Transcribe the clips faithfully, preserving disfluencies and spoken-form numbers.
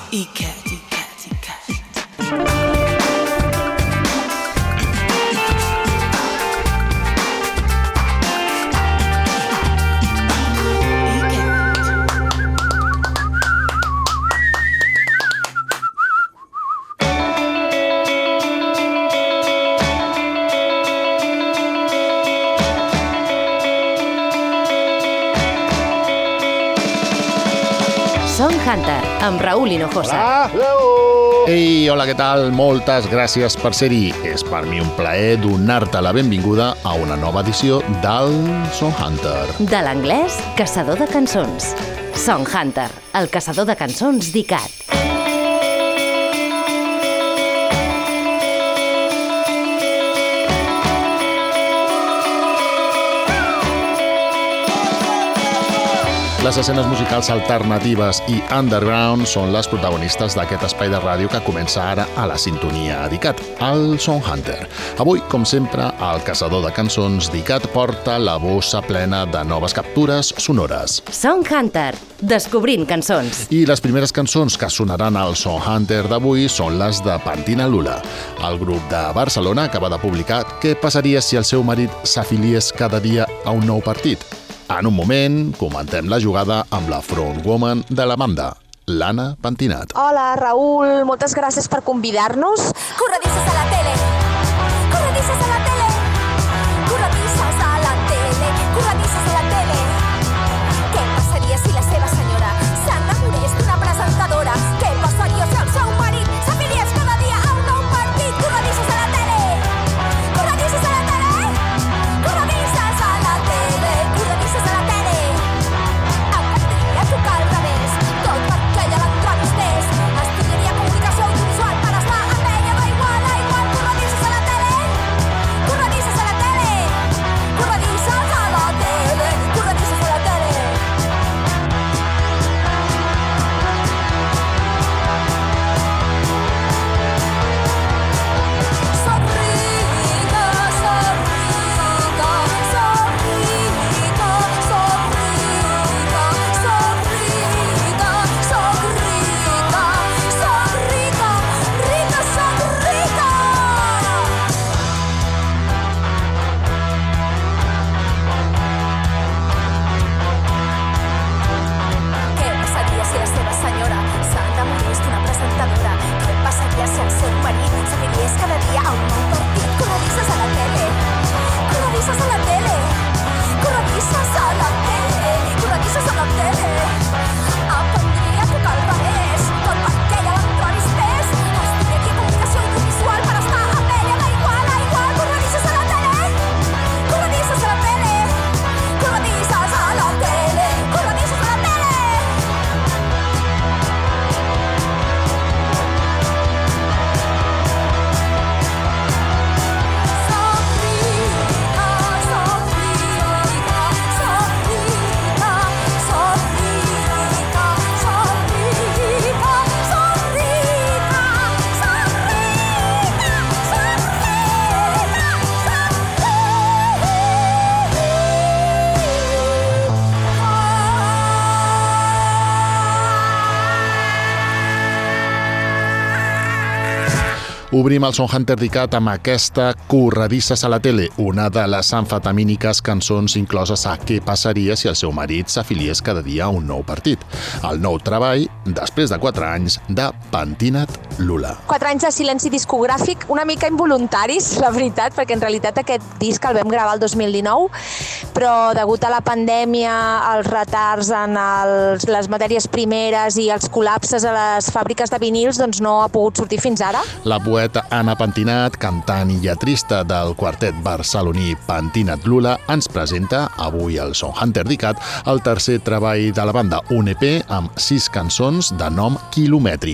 E-Cat, E-Cat, E-Cat. Song Hunter, amb Raúl Hinojosa. Hola! Ei, hola, què tal? Moltes gràcies per ser-hi. És per mi un plaer donar-te la benvinguda a una nova edició del Song Hunter. De l'anglès, caçador de cançons. Song Hunter, el caçador de cançons d'I-Cat. Les escenes musicals alternatives i underground són les protagonistes d'aquest espai de ràdio que comença ara a la sintonia d'I-Cat, el Song Hunter. Avui, com sempre, el caçador de cançons d'I-Cat porta la bossa plena de noves captures sonores. Song Hunter, descobrint cançons. I les primeres cançons que sonaran al Song Hunter d'avui són les de Pantina Lula, el grup de Barcelona que va de publicar Què passaria si el seu marit s'afiliés cada dia a un nou partit? En un moment, comentem la jugada amb la frontwoman de la banda, l'Anna Pentinat. Hola, Raúl, moltes gràcies per convidar-nos. Corredisses a la tele, corredisses a la tele, corredisses a la tele, corredisses a la tele. Què passaria si la seva senyora s'enamorés d'una presentadora? Què passaria si el seu marit s'afiliés cada dia a un nou partit? Corredisses a la tele, corredisses a la tele, corredisses a la tele, corredisses a la tele. Em prendria a tocar al revés, tot perquè ella l'entrevistés. Estudiaria comunicació audiovisual per estar amb ella de igual a igual. Corredisses a la tele, corredisses a la tele, corredisses a la tele, corredisses a la tele. Soc rica, soc rica, soc rica, soc rica, soc rica, soc rica, soc rica, rica, soc rica. Què passaria si la seva senyora s'enamorés d'una presentadora? Què passaria si el seu marit s'afiliés cada dia a un nou partit? Corredisses a la tele, corredisses a la tele, corredisses a la tele, corredisses a la tele. Aprendria a tocar al revés, tot perquè ella l'entrevistés. Estudiaria comunicació audiovisual per estar amb ella de igual a igual. Corredisses a la tele, corredisses a la tele, corredisses a la tele, corredisses a la tele. Soc rica, soc rica, soc rica, soc rica, soc rica, soc rica, soc rica, Obrim el Song Hunter d'I-Cat amb aquesta Corredisses a la tele, una de les amfetamíniques cançons incloses a Què passaria si el seu marit s'afiliés cada dia a un nou partit. El nou treball, després de quatre anys, de Pentinat Lula. Quatre anys de silenci discogràfic, una mica involuntaris, la veritat, perquè en realitat aquest disc el vam gravar el dos mil dinou, però degut a la pandèmia, els retards en els, les matèries primeres i els col·lapses a les fàbriques de vinils, doncs no ha pogut sortir fins ara. La poeta Anna Pentinat, cantant i lletrista del quartet barceloní Pentinat Lula, ens presenta avui al Song Hunter d'I-Cat el tercer treball de la banda, un E P amb sis cançons de nom quilomètric.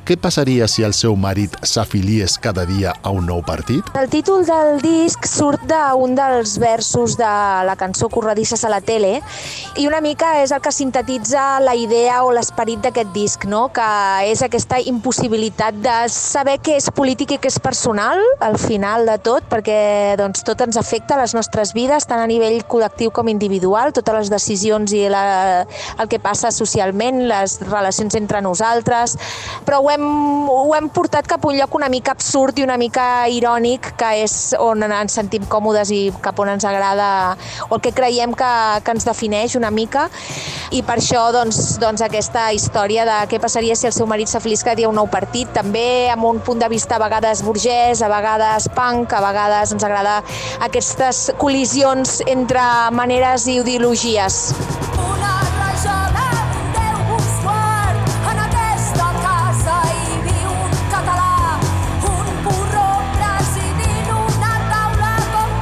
què passaria si el seu marit s'afiliés cada dia a un nou partit? El títol del disc surt d'un dels versos de la cançó Corredisses a la tele i una mica és el que sintetitza la idea o l'esperit d'aquest disc, no? Que és aquesta impossibilitat de saber què és polític i què és personal al final de tot, perquè doncs, tot ens afecta a les nostres vides, tant a nivell col·lectiu com individual, totes les decisions i la, el que passa socialment, les relacions entre nosaltres, però ho hem, ho hem portat cap a un lloc una mica absurd i una mica irònic, que és on ens sentim còmodes i cap on ens agrada, o el que creiem que, que ens defineix una mica, i per això doncs, doncs aquesta història de què passaria si el seu marit s'afilís cada dia a un nou partit, també amb un punt de vista a vegades burgès, a vegades punk, a vegades ens agrada aquestes col·lisions entre maneres i ideologies. Una rajada d'un Déu busquart, en aquesta casa hi viu un català, un porró presidint una taula com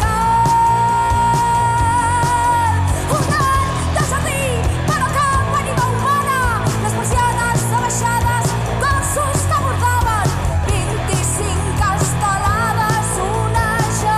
cal. Un any de jardí, però cap ànima humana, les persianes abaixades, cossos que bordaven, vint-i-cinc estelades onejants.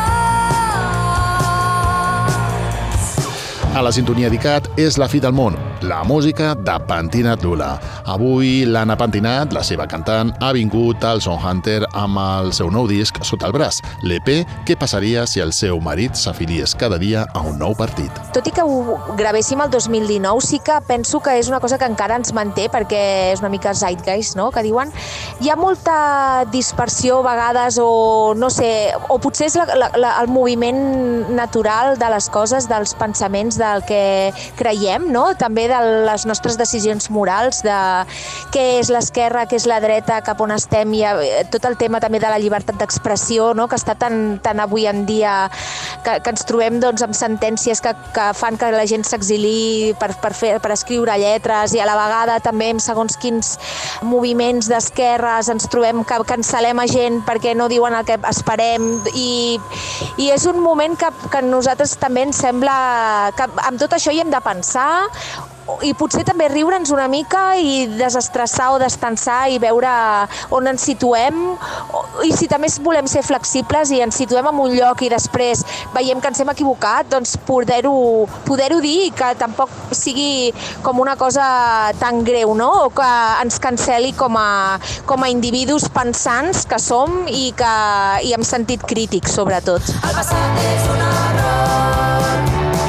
A la sintonia d'ICAT és la fi del món, la música de Pentinat Lula. Avui l'Anna Pentinat, la seva cantant, ha vingut al Song Hunter amb el seu nou disc sota el braç, l'E P Què passaria si el seu marit s'afiliés cada dia a un nou partit. Tot i que ho gravéssim el dos mil dinou, sí que penso que és una cosa que encara ens manté, perquè és una mica zeitgeist, no?, que diuen. Hi ha molta dispersió a vegades, o no sé, o potser és la, la, la, el moviment natural de les coses, dels pensaments, del que creiem, no?, també de les nostres decisions morals, de què és l'esquerra, què és la dreta, cap on estem, i tot el tema també de la llibertat d'expressió, no?, que està tan, tan avui en dia, que, que ens trobem doncs, amb sentències que, que fan que la gent s'exiliï per, per, fer, per escriure lletres, i a la vegada també amb segons quins moviments d'esquerres ens trobem que cancel·lem a gent perquè no diuen el que esperem, i, i és un moment que, que a nosaltres també ens sembla que amb tot això hi hem de pensar, i potser també riure'ns una mica i desestressar o destensar i veure on ens situem, i si també volem ser flexibles i ens situem en un lloc i després veiem que ens hem equivocat, doncs poder-ho poder-ho dir, i que tampoc sigui com una cosa tan greu, no?, o que ens cancel·li com a, com a individus pensants que som, i, que, i amb sentit crític, sobretot. El passat és un error.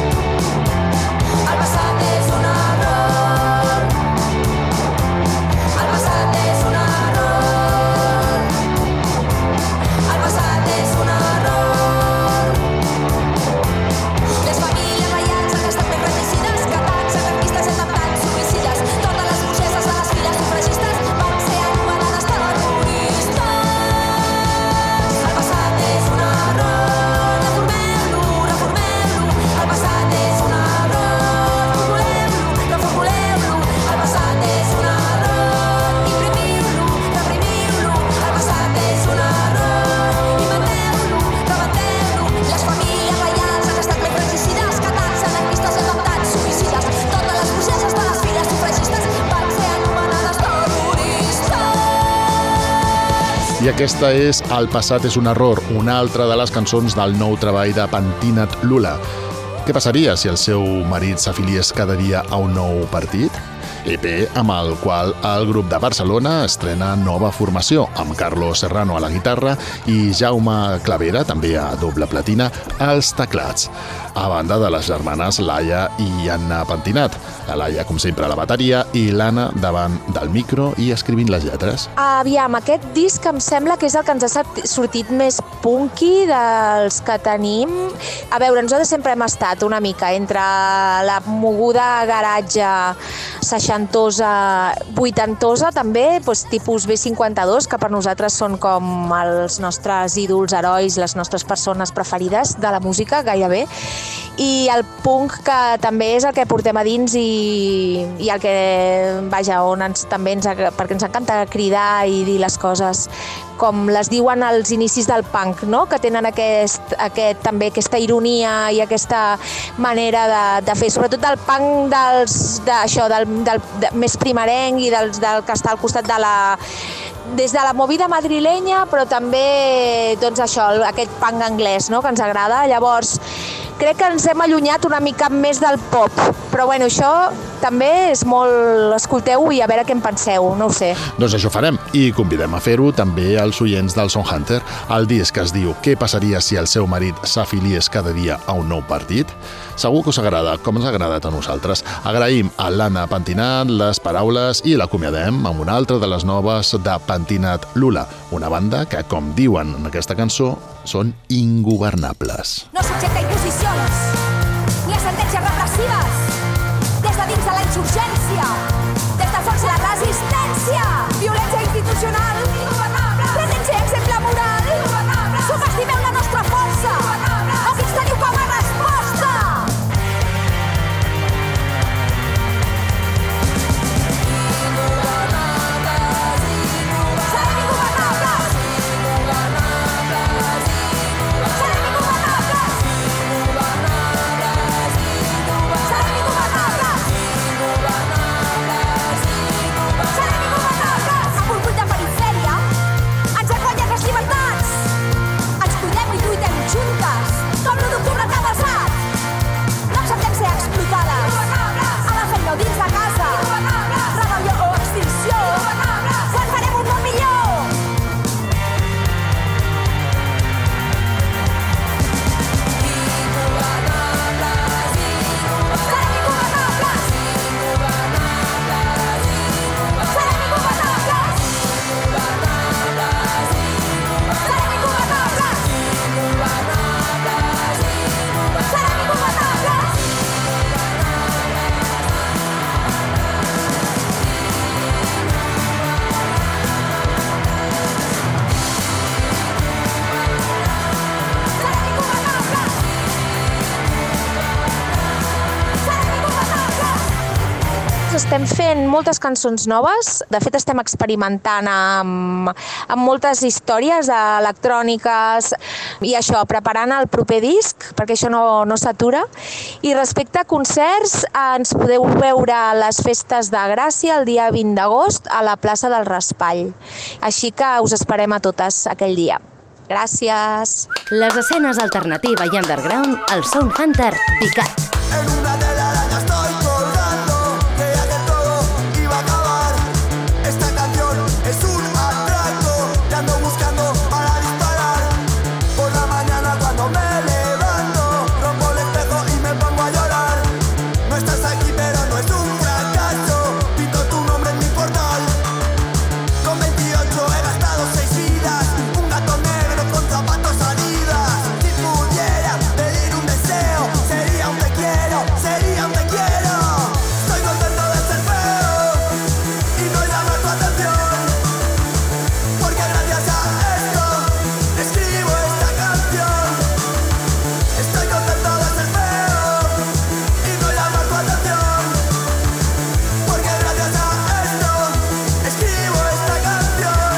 El passat és un error. El passat és un error. El passat és un error. Les famílies reials han estat ben regicides, catats, anarquistes i atemptats suïcides. Totes les burgeses de les files sufragistes van ser anomenades terroristes. El passat és un error. Reformem-lo, reformem-lo. El passat és un error. Formulem-lo, reformulem-lo. El passat és un error. Imprimiu-lo, reprimiu-lo. El passat és un error. Inventeu-lo, rebenteu-lo. Les famílies reials han estat ben regicides, catats, anarquistes i atemptats suïcides. Totes les burgeses de les files sufragistes van ser anomenades terroristes. I aquesta és El passat és un error, una altra de les cançons del nou treball de Pentinat Lula. Què passaria si el seu marit s'afiliés cada dia a un nou partit? E P amb el qual el grup de Barcelona estrena nova formació, amb Carlos Serrano a la guitarra i Jaume Clavera, també a doble platina, als teclats, a banda de les germanes Laia i Anna Pentinat. La Laia, com sempre, a la bateria, i l'Anna davant del micro i escrivint les lletres. Aviam, aquest disc em sembla que és el que ens ha sortit més punky dels que tenim. A veure, nosaltres sempre hem estat una mica entre la moguda garatge seixantosa, vuitantosa també, doncs, tipus B cinquanta-dos, que per nosaltres són com els nostres ídols, herois, les nostres persones preferides de la música, gairebé, i el punk, que també és el que portem a dins, i, i el que, vaja, on ens, també ens, perquè ens encanta cridar i dir les coses com les diuen als inicis del punk, no?, que tenen aquest, aquest, també aquesta ironia i aquesta manera de, de fer, sobretot del punk dels, de, això, del, del, de, més primerenc, i del, del que està al costat de la des de la movida madrilenya, però també doncs això, aquest punk anglès, no?, que ens agrada. Llavors, crec que ens hem allunyat una mica més del pop, però bueno, això també és molt... Escolteu i a veure què en penseu, no ho sé. Doncs això farem, i convidem a fer-ho també als oients del Song Hunter. El disc es diu Què passaria si el seu marit s'afiliés cada dia a un nou partit? Segur que us agrada, com ens ha agradat a nosaltres. Agraïm a l'Anna Pentinat les paraules i l'acomiadem amb una altra de les noves de Pentinat Lula, una banda que, com diuen en aquesta cançó, són ingovernables. No subjecta imposicions ni a sentències repressives. Des de dins de la insurgència, des del fons de la resistència, violència institucional, pretén ser exemple moral, subestimeu la nostra força, o que ens teniu com a resposta. Serem ingovernables! Serem ingovernables! Serem ingovernables! Serem ingovernables! Amb orgull de perifèria ens han guanyat les llibertats. Ens cuidem i lluitem juntes, com l'u d'octubre tan basat. No acceptem ser explotades a la feina o dins de casa. Rebel·lió o extinció, quan farem un món millor. Serem ingovernables! Serem ingovernables! Serem ingovernables! Serem ingovernables! Serem ingovernables! Serem ingovernables! Estem fent moltes cançons noves, de fet estem experimentant amb, amb moltes històries electròniques i això, preparant el proper disc, perquè això no, no s'atura. I respecte a concerts, ens podeu veure a les festes de Gràcia el dia vint d'agost a la plaça del Raspall. Així que us esperem a totes aquell dia. Gràcies! Les escenes alternativa i underground al Song Hunter Picat. En una telaraña estoy colgando, creía que todo iba a acabar. Esta canción es un atraco, te ando buscando para disparar. Por la mañana cuando me levanto, rompo el espejo y me pongo a llorar. No estás aquí pero no es un fracaso, pinto tu nombre en mi portal. Con veintiocho he gastado seis vidas, un gato negro con zapatos Adidas. Si pudiera pedir un deseo, sería un te quiero, sería un te quiero. Estoy contento de ser feo y no llamar tu atención, porque gracias a esto escribo esta canción. Estoy contento de ser feo y no llamar tu atención, porque gracias a esto escribo esta canción.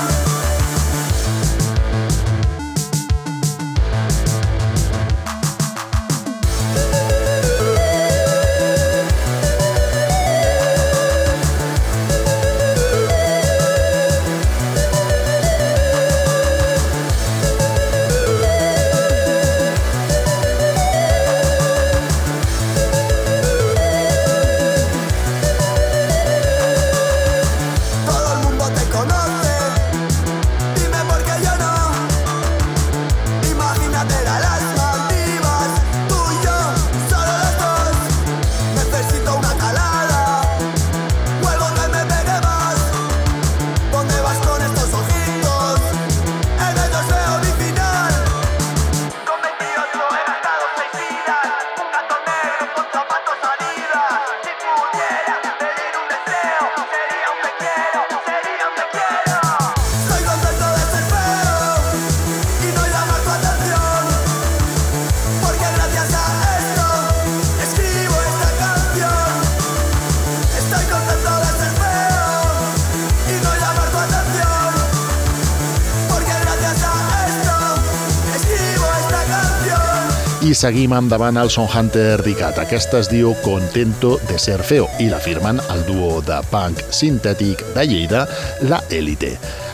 Todo el mundo te conoce, dime por qué yo no. Imagínate a las Maldivas, tú y yo, solo los dos. Necesito una calada, o algo que me pegue más. ¿Dónde vas con estos ojitos? En ellos veo mi final. Con veintiocho he gastado seis vidas, un gato negro con zapatos Adidas. Si pudiera pedir un deseo, sería un te quiero, sería un te quiero. Estoy contento de ser feo y no llamar tu atención, porque gracias a esto escribo esta canción. Estoy contento de ser feo y no llamar tu atención, porque gracias a esto escribo esta canción. I seguim endavant al Song Hunter Picat. Aquesta es diu Contento de ser feo i la firmen el duo de punk sintètic de Lleida, La Élite.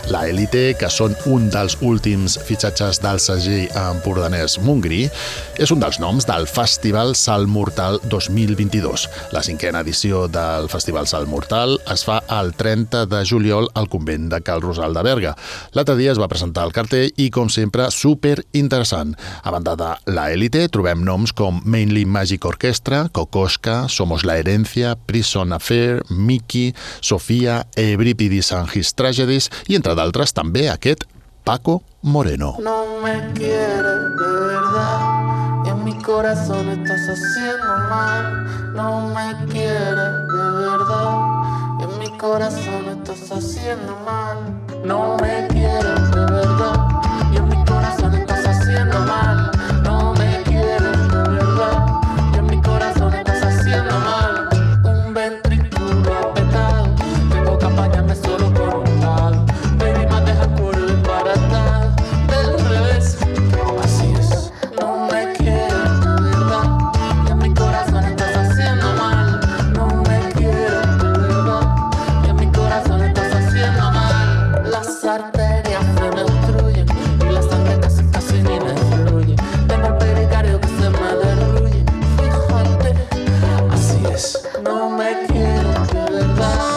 La Élite, que són un dels últims fitxatges del segell empordanès Montgrí, és un dels noms del Festival Salt Mortal dos mil vint-i-dos. La cinquena edició del Festival Salt Mortal es fa el trenta de juliol al convent de Cal Rosal de Berga. L'altre dia es va presentar el cartell i, com sempre, super interessant. A banda de La Élite, trobem noms com Mainly Magic Orchestra, Kokoschka, Somos la Herencia, Prison Affair, Mickey, Sofía, Euripides and His Tragedies i, entre d'altres, també aquest Paco Moreno. No me quieres de verdad y en mi corazón estás haciendo mal. No me quieres de verdad y en mi corazón estás haciendo mal. No me quieres de verdad y en mi corazón estás haciendo mal. No me quieres de verdad y en mi corazón estás haciendo mal. Un ventrículo apretado, tengo que apañarme solo por un lado. Baby, me dejas por el baratado, del revés, así es. No me quieres de verdad y en mi corazón estás haciendo mal. No me quieres de verdad y en mi corazón estás haciendo mal. Las arterias se me obstruyen y la sangre casi casi ni me fluye. Tengo el pericardio que se me derruye. Fíjate, así es. No me quieres de verdad.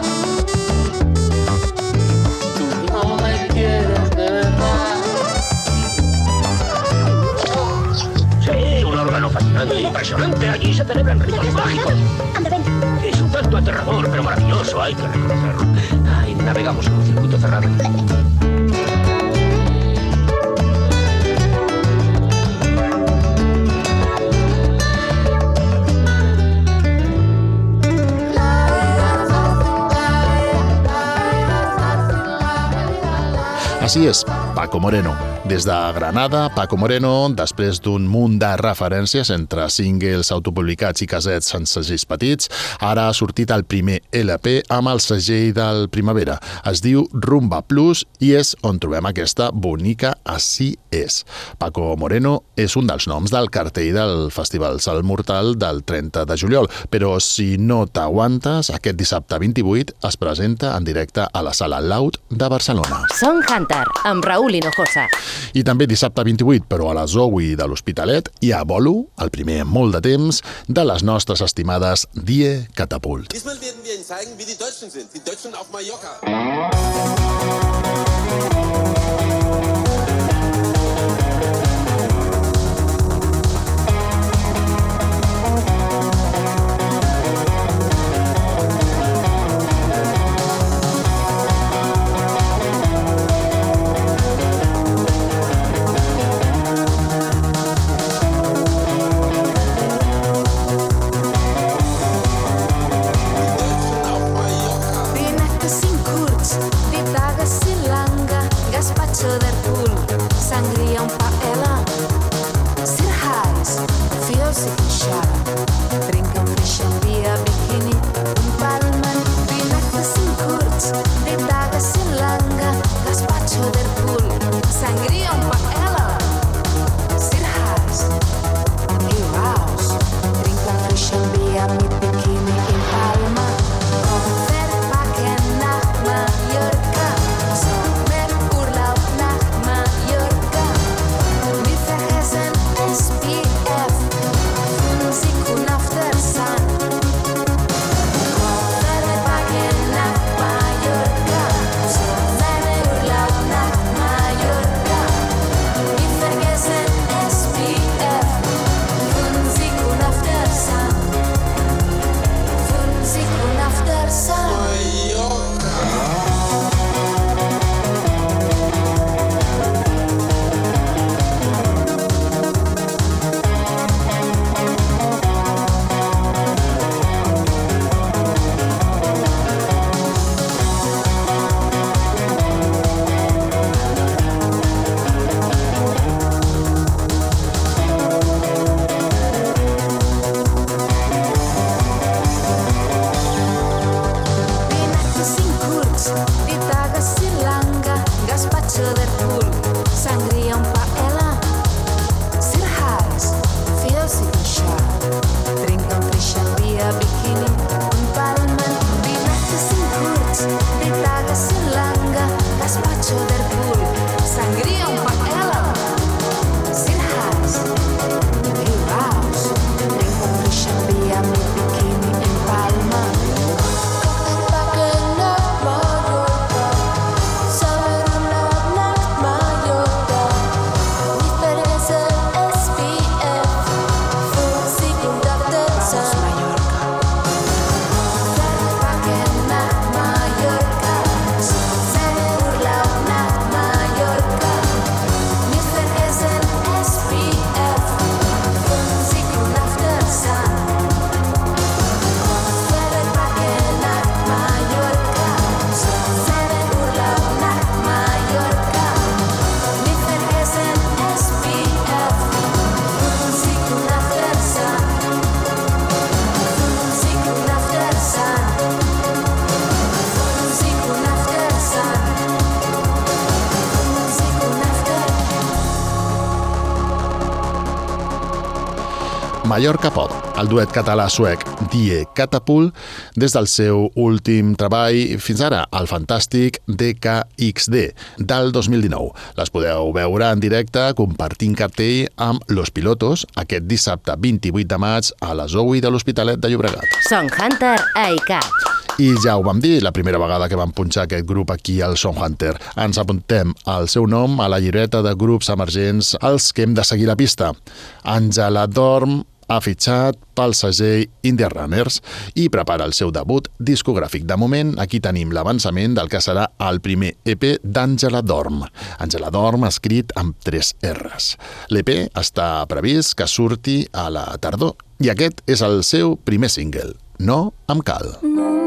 Tú no me quieres de verdad. Sí, un órgano fascinante e impresionante. Allí se celebran rituales mágicos. Anda, ven. Es un tanto aterrador, pero maravilloso, hay que reconocerlo. Ay, navegamos en un circuito cerrado. Així és, Paco Moreno. Des de Granada, Paco Moreno, després d'un munt de referències entre singles autopublicats i casets en segells petits, ara ha sortit el primer L P amb el segell del Primavera. Es diu Rumba Plus i és on trobem aquesta bonica Así és. Paco Moreno és un dels noms del cartell del Festival Salt Mortal del trenta de juliol, però si no t'aguantes, aquest dissabte vint-i-vuit es presenta en directe a la Sala Loud de Barcelona. Song Hunter, amb Raúl Hinojosa. I també dissabte vint-i-vuit, però a la Zoe de l'Hospitalet, hi ha bolo, el primer en molt de temps, de les nostres estimades Die Catapult. Diesmal werden wir Ihnen zeigen, wie die Deutschen sind. Die Deutschen auf Mallorca. Gazpacho Mallorca Pop, el duet català-suec Die Catapult, des del seu últim treball fins ara, el fantàstic D K X D, del dos mil dinou. Les podeu veure en directe compartint cartell amb Los Pilotos aquest dissabte vint-i-vuit de maig a la Zoe de l'Hospitalet de Llobregat. Song Hunter a ICAT. I ja ho vam dir la primera vegada que vam punxar aquest grup aquí al Song Hunter. Ens apuntem el seu nom a la llibreta de grups emergents als que hem de seguir la pista. Àngela Dorm ha fitxat pel segell Indie Runners i prepara el seu debut discogràfic. De moment, aquí tenim l'avançament del que serà el primer E P d'Àngela Dorm. Àngela Dorm escrit amb tres R's. L'E P està previst que surti a la tardor i aquest és el seu primer single, No em cal.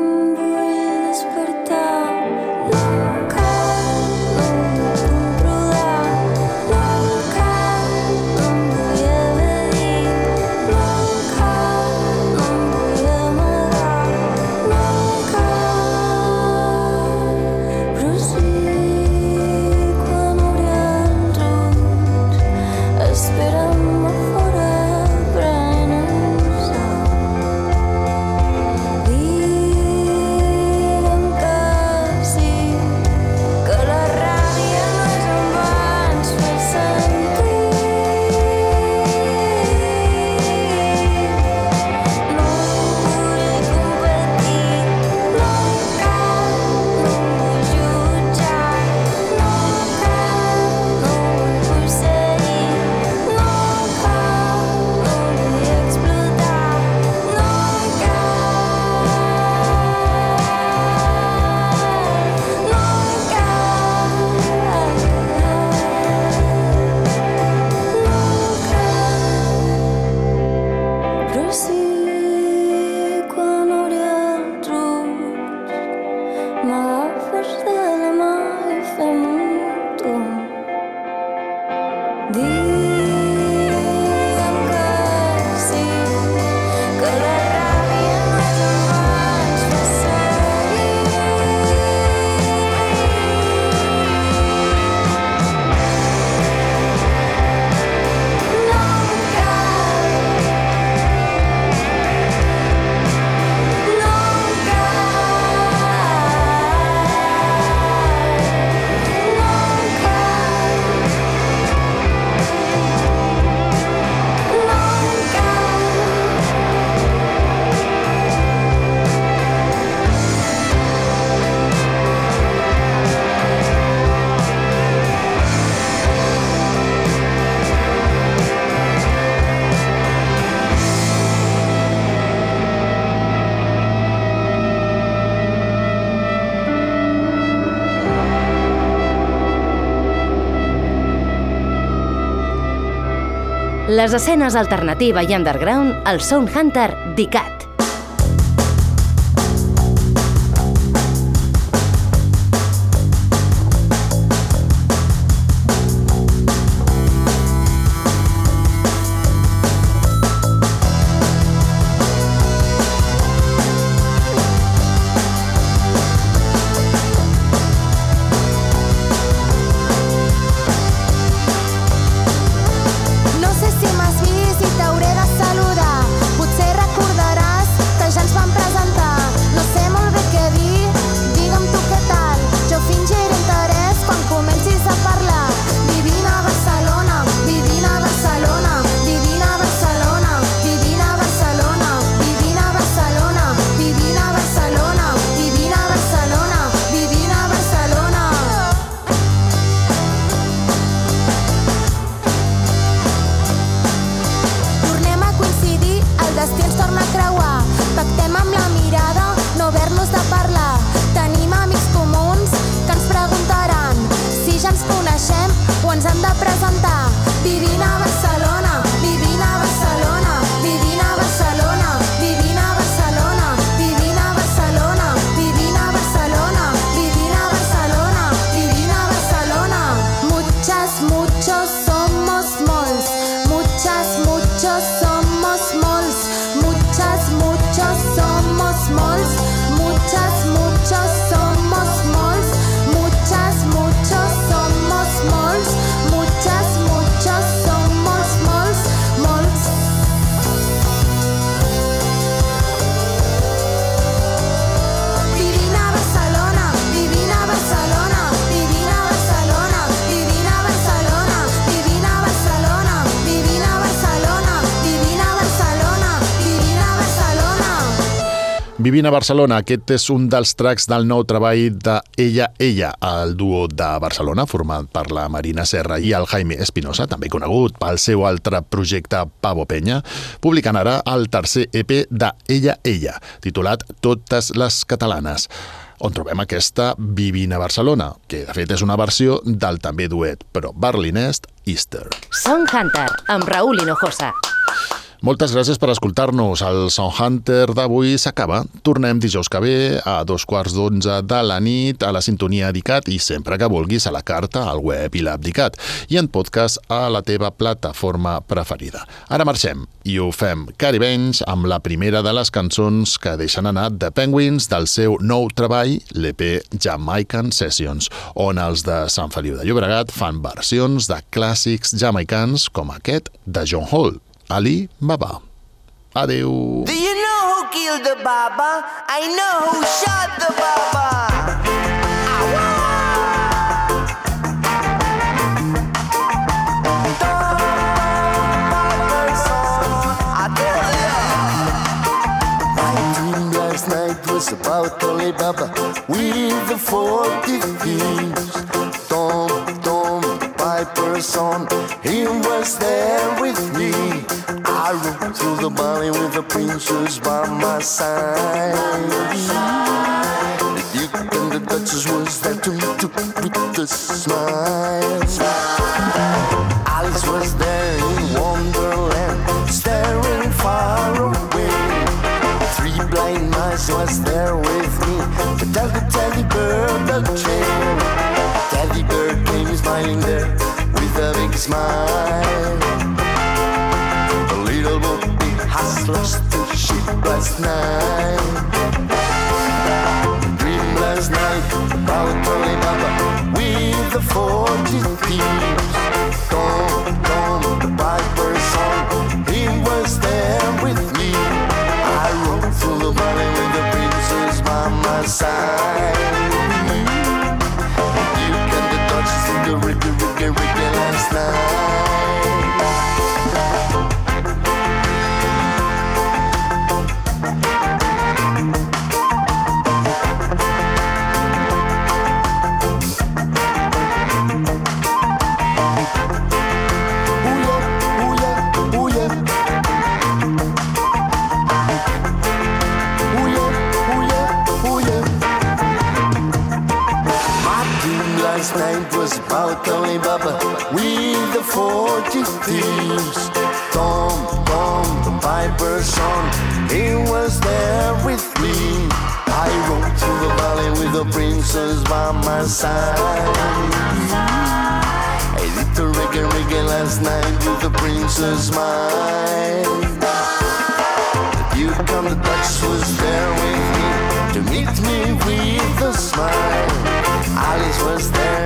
Les escenes alternativa i underground al Sound Hunter d'ICAT. No sé si m'has vist i t'hauré de saludar. Potser recordaràs Vivint a Barcelona, aquest és un dels tracks del nou treball de Ella Ella, el duo de Barcelona, format per la Marina Serra i el Jaime Espinosa, també conegut pel seu altre projecte Pavo Penya, publicant ara el tercer E P de Ella Ella, titulat Totes les catalanes, on trobem aquesta Vivint a Barcelona, que de fet és una versió del també duet, però berlinès, Easter. Song Hunter, amb Raúl Hinojosa. Moltes gràcies per escoltar-nos. El Song Hunter d'avui s'acaba. Tornem dijous que ve a dos quarts d'onze de la nit a la sintonia d'ICAT i sempre que vulguis a la carta, al web i l'app d'ICAT i en podcast a la teva plataforma preferida. Ara marxem i ho fem caribenys amb la primera de les cançons que deixen anar The Penguins del seu nou treball, l'E P Jamaican Sessions, on els de Sant Feliu de Llobregat fan versions de clàssics jamaicans com aquest de John Hall, Ali Baba. Adeu. Do you know who killed the Baba? I know who shot the Baba. Was about Ali Baba with the forty thieves. Tom, Tom, the piper's son, he was there with me. I rode through the valley with the princess by my side. The Duke and the Duchess was there to meet with a smile. Alice was there in Wonderland, staring far away. Three blind mice was there with me to tell the teddy bird the tale. Teddy bird came smiling there with a big smile. The little booby has lost the sheep last night. The dream last night about Ali Baba with the forty thieves. Tom, Tom, the piper's son, he was there with me. I rode through the valley with the princess by my side. You can the Duchess in the Ricky, Ricky, Ricky last night. Last night was about Ali Baba with the forty thieves. Tom, Tom, the piper's son, he was there with me. I rode through the valley with the princess by my side. I did the reggae reggae last night with the princess mine. The Duke and the Duchess was there with me to meet me with a smile. Alice was there